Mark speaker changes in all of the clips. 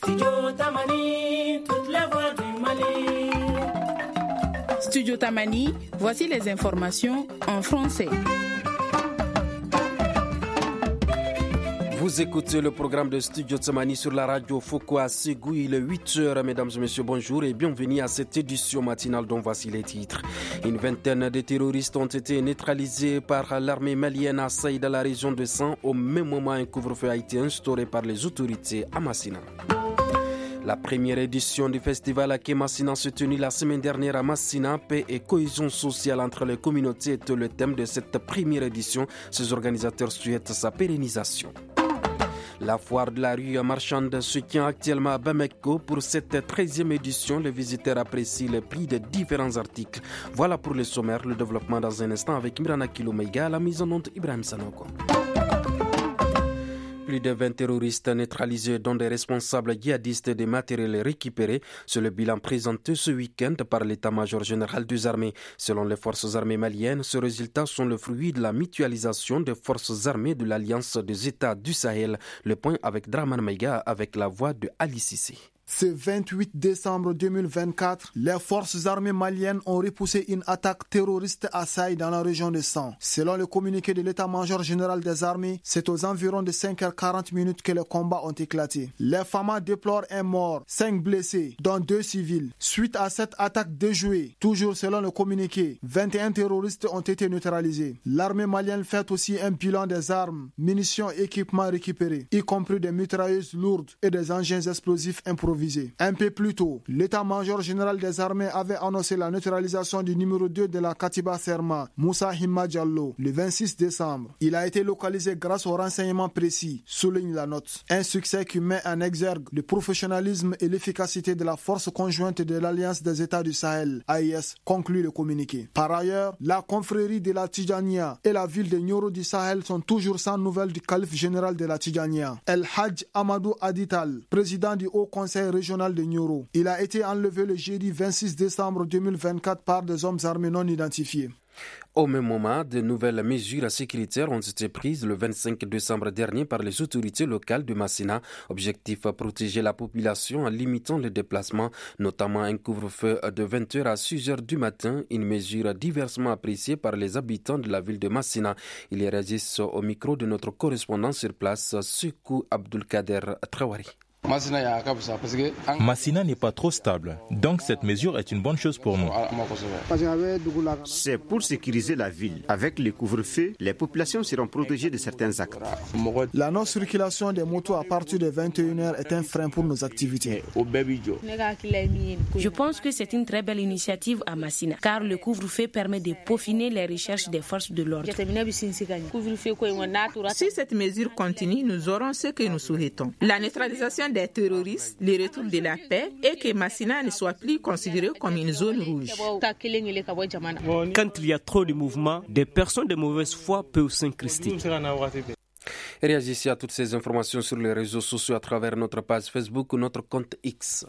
Speaker 1: Studio Tamani, toutes les voix du Mali.
Speaker 2: Studio Tamani, voici les informations en français.
Speaker 3: Vous écoutez le programme de Studio Tsamani sur la radio Foko à Ségou. Il est 8h, mesdames et messieurs, bonjour et bienvenue à cette édition matinale dont voici les titres. Une vingtaine de terroristes ont été neutralisés par l'armée malienne à Saï dans la région de San. Au même moment, un couvre-feu a été instauré par les autorités à Massina. La première édition du festival Aké Massina s'est tenue la semaine dernière à Massina. Paix et cohésion sociale entre les communautés est le thème de cette première édition. Ses organisateurs souhaitent sa pérennisation. La foire de la rue marchande se tient actuellement à Bamako. Pour cette 13e édition, les visiteurs apprécient le prix de différents articles. Voilà pour le sommaire, le développement dans un instant avec Mirana Kilomeiga, la mise en onde Ibrahim Sanoko. Plus de 20 terroristes neutralisés, dont des responsables djihadistes et des matériels récupérés. C'est le bilan présenté ce week-end par l'état-major général des armées. Selon les forces armées maliennes, ces résultats sont le fruit de la mutualisation des forces armées de l'Alliance des États du Sahel. Le point avec Draman Maïga avec la voix de Ali Cissé.
Speaker 4: Ce 28 décembre 2024, les forces armées maliennes ont repoussé une attaque terroriste à Saï dans la région de San. Selon le communiqué de l'état-major général des armées, c'est aux environs de 5h40 que les combats ont éclaté. Les FAMA déplorent un mort, 5 blessés, dont 2 civils. Suite à cette attaque déjouée, toujours selon le communiqué, 21 terroristes ont été neutralisés. L'armée malienne fait aussi un bilan des armes, munitions et équipements récupérés, y compris des mitrailleuses lourdes et des engins explosifs improvisés. Un peu plus tôt, l'état-major général des armées avait annoncé la neutralisation du numéro 2 de la Katiba Serma, Moussa Himma Diallo, le 26 décembre. Il a été localisé grâce aux renseignements précis, souligne la note. Un succès qui met en exergue le professionnalisme et l'efficacité de la force conjointe de l'Alliance des États du Sahel, AIS, conclut le communiqué. Par ailleurs, la confrérie de la Tidjania et la ville de Nioro du Sahel sont toujours sans nouvelles du calife général de la Tidjania, El Hadj Amadou Adital, président du Haut Conseil régional de Nioro. Il a été enlevé le jeudi 26 décembre 2024 par des hommes armés non identifiés.
Speaker 3: Au même moment, de nouvelles mesures sécuritaires ont été prises le 25 décembre dernier par les autorités locales de Massina. Objectif, protéger la population en limitant les déplacements, notamment un couvre-feu de 20h à 6h du matin, une mesure diversement appréciée par les habitants de la ville de Massina. Ils réagissent au micro de notre correspondant sur place, Sekou Abdulkader Traoré.
Speaker 5: Massina n'est pas trop stable, donc cette mesure est une bonne chose pour nous.
Speaker 6: C'est pour sécuriser la ville. Avec le couvre-feu, les populations seront protégées de certains actes.
Speaker 4: La non-circulation des motos à partir de 21h est un frein pour nos activités.
Speaker 7: Je pense que c'est une très belle initiative à Massina, car le couvre-feu permet de peaufiner les recherches des forces de l'ordre.
Speaker 8: Si cette mesure continue, nous aurons ce que nous souhaitons. La neutralisation des terroristes, le retour de la paix et que Massina ne soit plus considérée comme une zone rouge.
Speaker 9: Quand il y a trop de mouvements, des personnes de mauvaise foi peuvent s'incruster.
Speaker 3: Réagissez à toutes ces informations sur les réseaux sociaux à travers notre page Facebook ou notre compte X.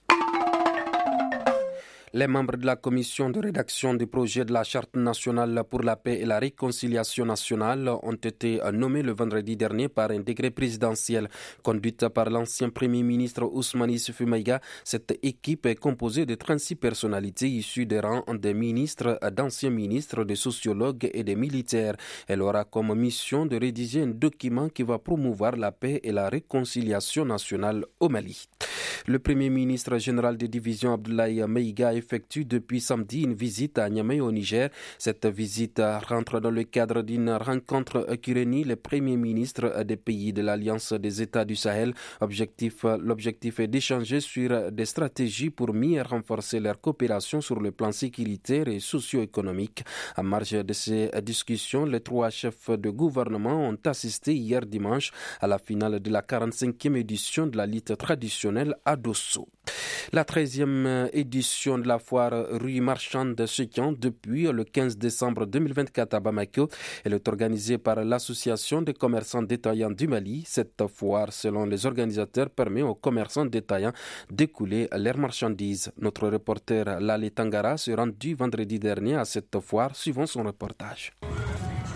Speaker 3: Les membres de la commission de rédaction du projet de la Charte nationale pour la paix et la réconciliation nationale ont été nommés le vendredi dernier par un décret présidentiel conduite par l'ancien Premier ministre Ousmane Issoufou Maïga. Cette équipe est composée de 36 personnalités issues des rangs des ministres, d'anciens ministres, des sociologues et des militaires. Elle aura comme mission de rédiger un document qui va promouvoir la paix et la réconciliation nationale au Mali. Le Premier ministre général des divisions Abdoulaye Maïga effectue depuis samedi une visite à Niamey au Niger. Cette visite rentre dans le cadre d'une rencontre qui réunit les premiers ministres des pays de l'Alliance des États du Sahel. L'objectif est d'échanger sur des stratégies pour mieux renforcer leur coopération sur le plan sécuritaire et socio-économique. À marge de ces discussions, les 3 chefs de gouvernement ont assisté hier dimanche à la finale de la 45e édition de la lutte traditionnelle à Dosso. La 13e édition de la foire rue marchande se tient depuis le 15 décembre 2024 à Bamako. Elle est organisée par l'Association des commerçants détaillants du Mali. Cette foire, selon les organisateurs, permet aux commerçants détaillants d'écouler leurs marchandises. Notre reporter Lale Tangara s'est rendu vendredi dernier à cette foire, suivant son reportage.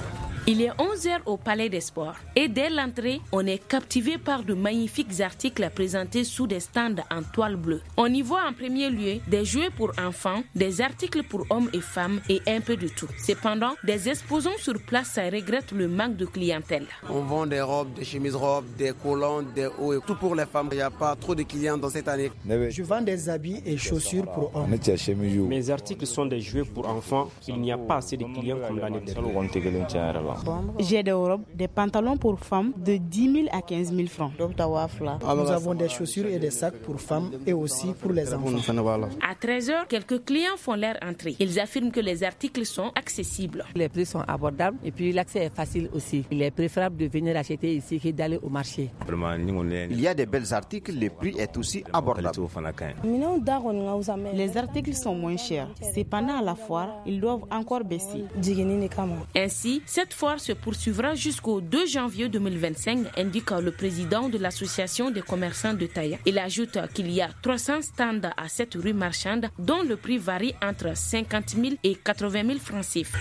Speaker 7: Il est 11h au Palais des Sports et dès l'entrée, on est captivé par de magnifiques articles présentés sous des stands en toile bleue. On y voit en premier lieu des jouets pour enfants, des articles pour hommes et femmes et un peu de tout. Cependant, des exposants sur place regrettent le manque de clientèle.
Speaker 10: On vend des robes, des chemises-robes, des collants, des hauts et tout pour les femmes. Il n'y a pas trop de clients dans cette année.
Speaker 11: Je vends des habits et chaussures pour hommes.
Speaker 9: Mes articles sont des jouets pour enfants. Il n'y a pas assez de clients comme l'année dernière.
Speaker 12: J'ai des robes, des pantalons pour femmes de 10 000 à 15 000 francs.
Speaker 11: Nous avons des chaussures et des sacs pour femmes et aussi pour les enfants.
Speaker 7: À 13h, quelques clients font leur entrée. Ils affirment que les articles sont accessibles.
Speaker 13: Les prix sont abordables et puis l'accès est facile aussi. Il est préférable de venir acheter ici que d'aller au marché.
Speaker 6: Il y a des belles articles, le prix est aussi abordable.
Speaker 12: Les articles sont moins chers. Cependant, à la foire, ils doivent encore baisser.
Speaker 7: Ainsi, cette foire se poursuivra jusqu'au 2 janvier 2025, indique le président de l'association des commerçants de Taya. Il ajoute qu'il y a 300 stands à cette rue marchande dont le prix varie entre 50 000 et 80 000 francs CFA.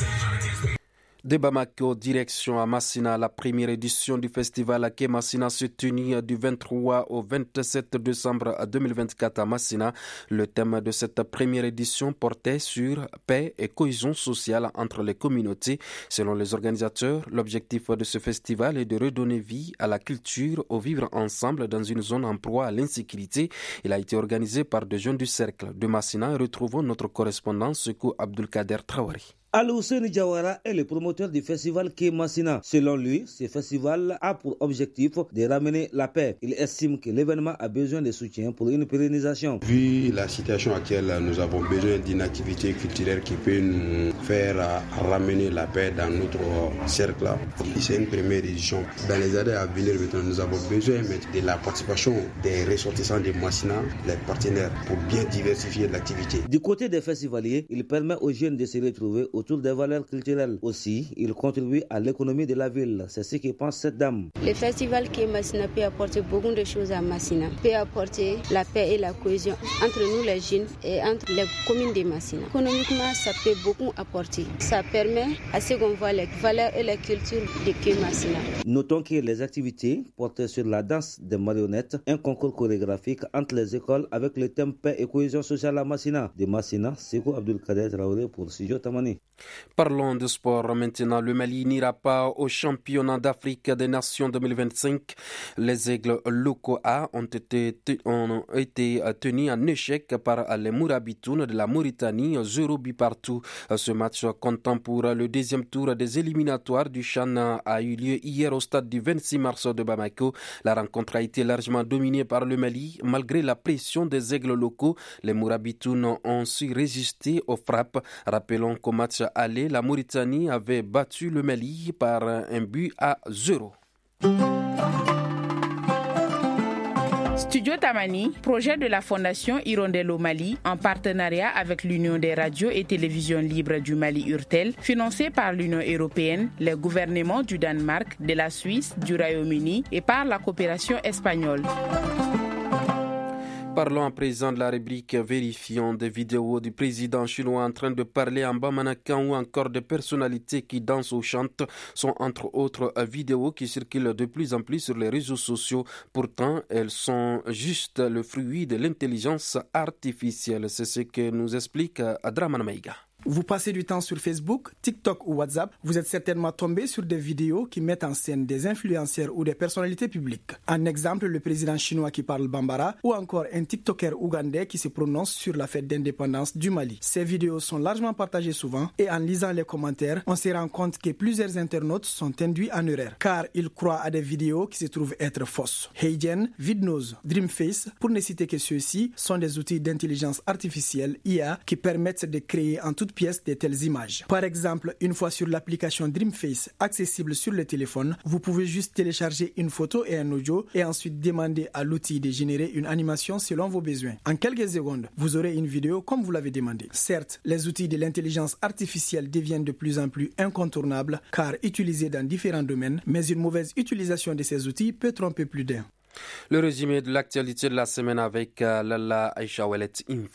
Speaker 3: De Bamako, direction à Massina, la première édition du festival Ake Massina se tenue du 23 au 27 décembre 2024 à Massina. Le thème de cette première édition portait sur paix et cohésion sociale entre les communautés. Selon les organisateurs, l'objectif de ce festival est de redonner vie à la culture, au vivre ensemble dans une zone en proie à l'insécurité. Il a été organisé par des jeunes du cercle de Massina. Retrouvons notre correspondant Sekou Abdulkader Traoré.
Speaker 14: Al-Hussein Jawara est le promoteur du festival Ake Massina. Selon lui, ce festival a pour objectif de ramener la paix. Il estime que l'événement a besoin de soutien pour une pérennisation.
Speaker 15: Vu la situation actuelle, nous avons besoin d'une activité culturelle qui peut nous faire ramener la paix dans notre cercle. C'est une première édition. Dans les années à venir, nous avons besoin de la participation des ressortissants de Massina, les partenaires, pour bien diversifier l'activité.
Speaker 14: Du côté des festivaliers, il permet aux jeunes de se retrouver autour des valeurs culturelles. Aussi, il contribue à l'économie de la ville. C'est ce que pense cette dame.
Speaker 16: Le festival Ake Massina peut apporter beaucoup de choses à Massina. Peut apporter la paix et la cohésion entre nous les jeunes et entre les communes de Massina. Économiquement, ça peut beaucoup apporter. Ça permet à ce qu'on voit les valeurs et la culture de Ake Massina.
Speaker 14: Notons que les activités portent sur la danse des marionnettes, un concours chorégraphique entre les écoles avec le thème paix et cohésion sociale à Massina. De Massina, Sekou Abdulkader Traoré pour Studio Tamani.
Speaker 3: Parlons de sport maintenant. Le Mali n'ira pas au championnat d'Afrique des Nations 2025. Les aigles locaux A ont été tenus en échec par les Mourabitoun de la Mauritanie, 0 buts partout. Ce match comptant pour le deuxième tour des éliminatoires du CHAN a eu lieu hier au stade du 26 mars de Bamako. La rencontre a été largement dominée par le Mali. Malgré la pression des aigles locaux, les Mourabitoun ont su résister aux frappes. Rappelons qu'au match aller, la Mauritanie avait battu le Mali par 1-0.
Speaker 2: Studio Tamani, projet de la Fondation Hirondelle au Mali, en partenariat avec l'Union des radios et télévisions libres du Mali URTEL, financé par l'Union européenne, les gouvernements du Danemark, de la Suisse, du Royaume-Uni et par la coopération espagnole.
Speaker 3: Parlons à présent de la rubrique vérifiant des vidéos du président chinois en train de parler en bamanakan ou encore des personnalités qui dansent ou chantent sont entre autres vidéos qui circulent de plus en plus sur les réseaux sociaux. Pourtant, elles sont juste le fruit de l'intelligence artificielle. C'est ce que nous explique Adraman Maïga.
Speaker 11: Vous passez du temps sur Facebook, TikTok ou WhatsApp, vous êtes certainement tombé sur des vidéos qui mettent en scène des influenceurs ou des personnalités publiques. En exemple, le président chinois qui parle bambara ou encore un TikToker ougandais qui se prononce sur la fête d'indépendance du Mali. Ces vidéos sont largement partagées souvent et en lisant les commentaires, on se rend compte que plusieurs internautes sont induits en erreur car ils croient à des vidéos qui se trouvent être fausses. Heygen, Vidnose, Dreamface, pour ne citer que ceux-ci, sont des outils d'intelligence artificielle IA qui permettent de créer en toute pièce de telles images. Par exemple, une fois sur l'application Dreamface accessible sur le téléphone, vous pouvez juste télécharger une photo et un audio et ensuite demander à l'outil de générer une animation selon vos besoins. En quelques secondes, vous aurez une vidéo comme vous l'avez demandé. Certes, les outils de l'intelligence artificielle deviennent de plus en plus incontournables car utilisés dans différents domaines, mais une mauvaise utilisation de ces outils peut tromper plus d'un.
Speaker 3: Le résumé de l'actualité de la semaine avec Lala Aïcha Ouellet Infa.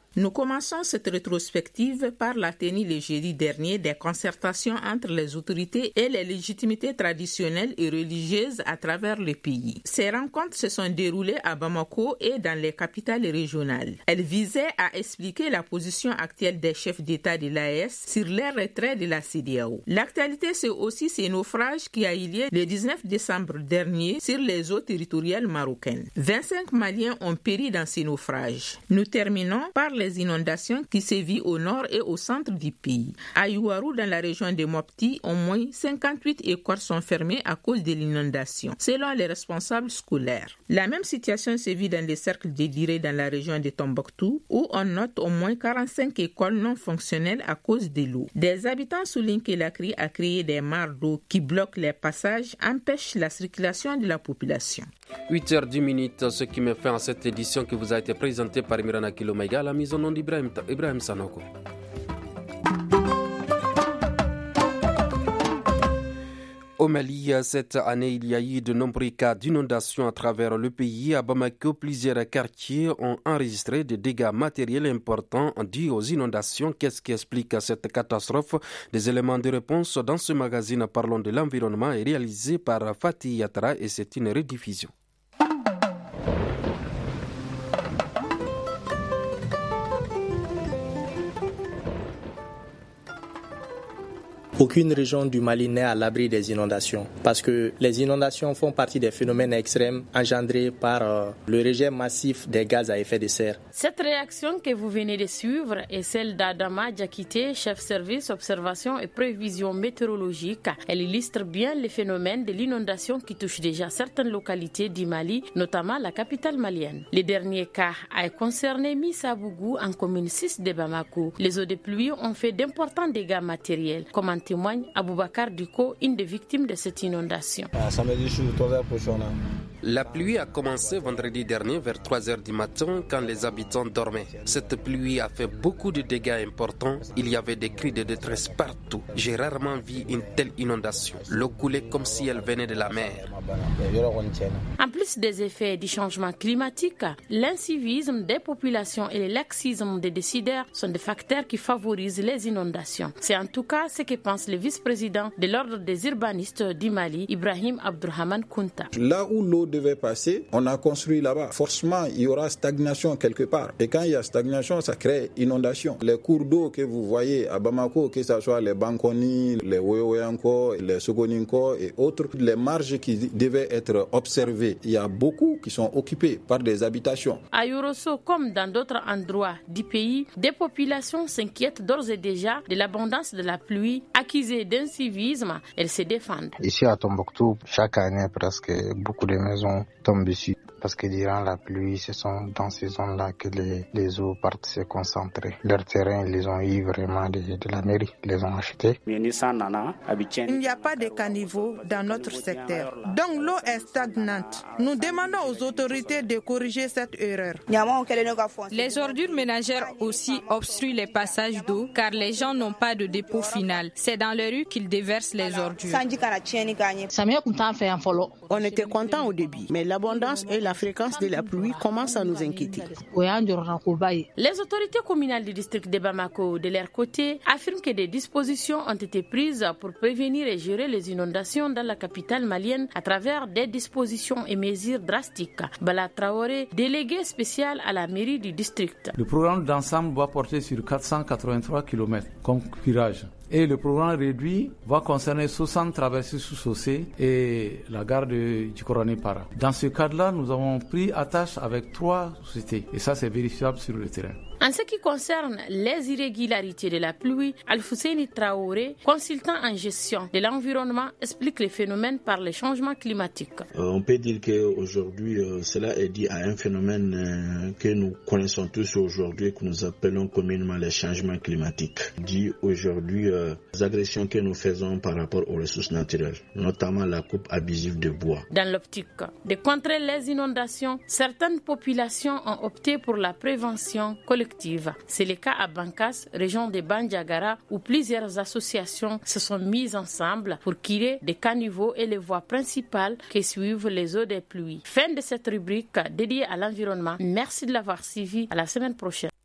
Speaker 8: Nous commençons cette rétrospective par la tenue le jeudi dernier des concertations entre les autorités et les légitimités traditionnelles et religieuses à travers le pays. Ces rencontres se sont déroulées à Bamako et dans les capitales régionales. Elles visaient à expliquer la position actuelle des chefs d'État de l'AES sur les retraits de la CEDEAO. L'actualité, c'est aussi ce naufrage qui a eu lieu le 19 décembre dernier sur les eaux territoriales marocaines. 25 Maliens ont péri dans ces naufrages. Nous terminons par les inondations qui sévissent au nord et au centre du pays. À Youarou, dans la région de Mopti, au moins 58 écoles sont fermées à cause de l'inondation, selon les responsables scolaires. La même situation sévit dans les cercles de Diré dans la région de Tombouctou, où on note au moins 45 écoles non fonctionnelles à cause de l'eau. Des habitants soulignent que la CRI a créé des mares d'eau qui bloquent les passages, empêchent la circulation de la population.
Speaker 3: 8h10, ce qui me fait en cette édition qui vous a été présentée par Mirana Kilomega, la mise en nom d'Ibrahim Sanoko. Au Mali, cette année, il y a eu de nombreux cas d'inondations à travers le pays. À Bamako, plusieurs quartiers ont enregistré des dégâts matériels importants dus aux inondations. Qu'est-ce qui explique cette catastrophe? Des éléments de réponse dans ce magazine Parlons de l'environnement est réalisé par Fatih Yatra et c'est une rediffusion.
Speaker 17: Aucune région du Mali n'est à l'abri des inondations parce que les inondations font partie des phénomènes extrêmes engendrés par le rejet massif des gaz à effet de serre.
Speaker 7: Cette réaction que vous venez de suivre est celle d'Adama Diakité, chef service observation et prévision météorologique. Elle illustre bien les phénomènes de l'inondation qui touchent déjà certaines localités du Mali, notamment la capitale malienne. Le dernier cas a concerné Missabougou en commune 6 de Bamako. Les eaux de pluie ont fait d'importants dégâts matériels, comme en témoigne Aboubakar Duko, une des victimes de cette inondation.
Speaker 3: La pluie a commencé vendredi dernier vers 3h du matin quand les habitants dormaient. Cette pluie a fait beaucoup de dégâts importants. Il y avait des cris de détresse partout. J'ai rarement vu une telle inondation. L'eau coulait comme si elle venait de la mer.
Speaker 7: En plus des effets du changement climatique, l'incivisme des populations et le laxisme des décideurs sont des facteurs qui favorisent les inondations. C'est en tout cas ce que pense le vice-président de l'ordre des urbanistes du Mali, Ibrahim Abdurrahman Kounta.
Speaker 18: Là où l'eau devait passer, on a construit là-bas. Forcément, il y aura stagnation quelque part. Et quand il y a stagnation, ça crée inondation. Les cours d'eau que vous voyez à Bamako, que ce soit les Bankoni, les Weweyanko, les Sogoninko et autres, les marges qui devaient être observées, il y a beaucoup qui sont occupées par des habitations.
Speaker 7: À Yorosso, comme dans d'autres endroits du pays, des populations s'inquiètent d'ores et déjà de l'abondance de la pluie. Accusées d'incivisme, elles se défendent.
Speaker 19: Ici à Tombouctou, chaque année, presque beaucoup de maisons tombent ici. Parce que durant la pluie, ce sont dans ces zones-là que les eaux partent se concentrer. Leur terrain, ils les ont eu vraiment de la mairie, ils les ont achetés.
Speaker 20: Il n'y a pas de caniveau dans notre secteur. Donc l'eau est stagnante. Nous demandons aux autorités de corriger cette erreur.
Speaker 21: Les ordures ménagères aussi obstruent les passages d'eau car les gens n'ont pas de dépôt final. C'est dans les rues qu'ils déversent les ordures.
Speaker 22: On était contents au début, mais l'abondance et la fréquence de la pluie commencent à nous inquiéter.
Speaker 7: Les autorités communales du district de Bamako, de leur côté, affirment que des dispositions ont été prises pour prévenir et gérer les inondations dans la capitale malienne à travers des dispositions et mesures drastiques. Bala Traoré, délégué spécial à la mairie du district.
Speaker 23: Le programme d'ensemble va porter sur 483 km comme curage. Et le programme réduit va concerner 60 traversées sous chaussée et la gare de Djikorani-Para. Dans ce cadre-là, nous avons pris attache avec 3 sociétés et ça c'est vérifiable sur le terrain.
Speaker 7: En ce qui concerne les irrégularités de la pluie, Al-Fousseini Traoré, consultant en gestion de l'environnement, explique les phénomènes par les changements climatiques.
Speaker 24: On peut dire qu'aujourd'hui, cela est dû à un phénomène que nous connaissons tous aujourd'hui, que nous appelons communément les changements climatiques. Dû aujourd'hui aux agressions que nous faisons par rapport aux ressources naturelles, notamment la coupe abusive de bois.
Speaker 7: Dans l'optique de contrer les inondations, certaines populations ont opté pour la prévention collective. C'est le cas à Bankas, région de Bandiagara, où plusieurs associations se sont mises ensemble pour créer des caniveaux et les voies principales qui suivent les eaux des pluies. Fin de cette rubrique dédiée à l'environnement. Merci de l'avoir suivi. À la semaine prochaine.